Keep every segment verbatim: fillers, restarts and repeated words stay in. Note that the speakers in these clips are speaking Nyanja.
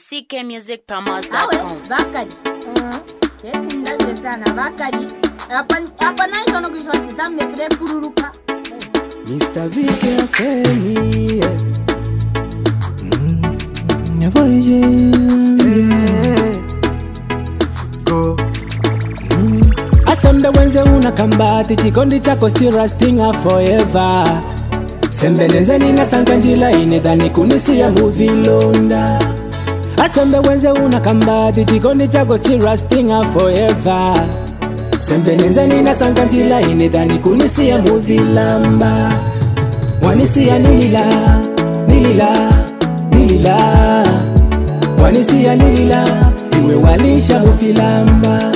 c k music promos dot Awe, com. Bakari. Keti ndabye sana Bakari. Hapa hapa nayo no kishwati metre pururuka. mister Vike asemi. Mm. Nyaboye. Go. Mm. Asembe wenze una kambati chikondi chako still lasting forever. Sembelezeni na sankanjila inedhani kunisia movie londa. Asembe wenze una kambati chikondi chako still lasting forever. Sembelezeni na sankanjila inedhani kunisia movie lamba. Wanisia nilila, nilila, nilila. Wanisia nilila, iwe walisha movie lamba.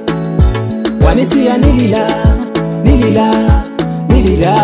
Wanisia nilila, nilila, nilila.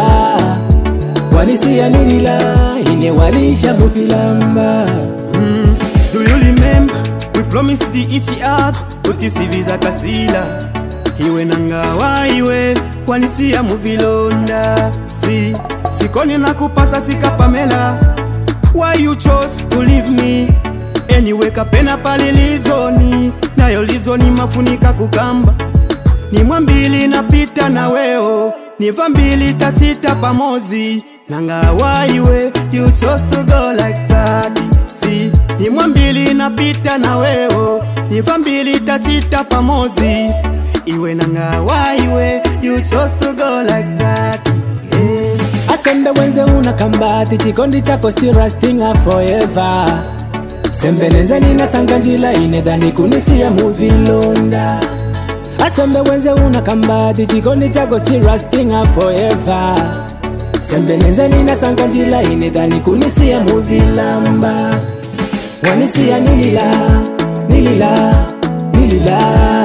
Wanisia nilila, ine walisha bufilamba. mm. Do you remember, we promised the each other kutisi visa kasila. Iwe nangawa iwe, wanisia muvilonda. Si, sikoni na kupasa sika Pamela. Why you chose to leave me? Anyway kapena palilizoni, nayo lizoni mafunika kukamba. Ni mwambili napita na weo, ni vambili tatita pamozi. Nangawa iwe, you chose to go like that. Si, ni mwambili napita na weo, ni vambili tatita pamozi. Iwe nangawa iwe, you chose to go like that. Yeah. Asembe wenze una kambati chikondi chako still lasting forever. Sembelezeni na sankanjila inedhani kunisia movie londa. Asembe wenze una kambati chikondi chako still lasting forever. Sembelezeni na sankanjila inedhani kunisia movie lamba. Wanisia nilila, nilila, nilila.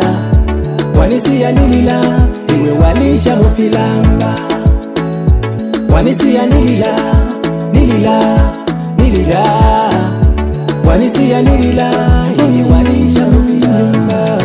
Wanisia nilila, iwe walisha movie lamba. Wanisia nilila, nilila, nilila. Wanisia nilila, iwe walisha movie lamba.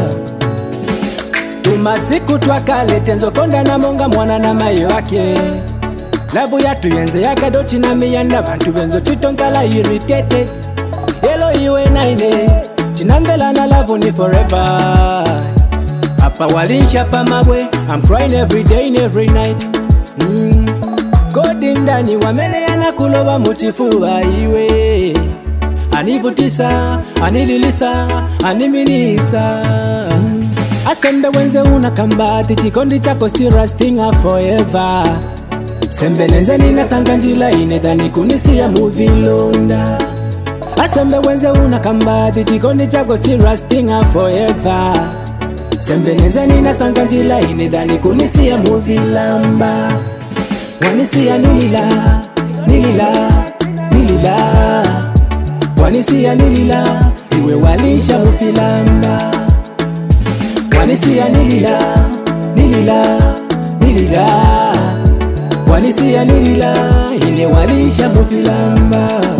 Tumasiku twakale tenzo konda na monga mwana na mayo wake. Labu ya tuyenze ya kadochi na miyanda bantu benzo chitonkala irritated. Yelo iwe naine, chinambela na labu ni forever. Apa walinsha pa mabwe, I'm crying every day and every night. Mm. Kodi ndani wamele yana kuloba mutifuwa iwe. Anivutisa, anililisa, animinisa. Mm. Asembe wenze una kambati chikondi chako still lasting forever. Sembelezeni na sankanjila inedhani kunisia movie londa. Asembe wenze una kambati chikondi chako still lasting forever. Sembelezeni na sankanjila inedhani kunisia movie lamba. Wanisia nilila, nilila, nilila. Wanisia nilila, iwe walisha movie lamba. Wanisia nilila, nilila, nilila. Wanisia nilila, ine walisha movie lamba.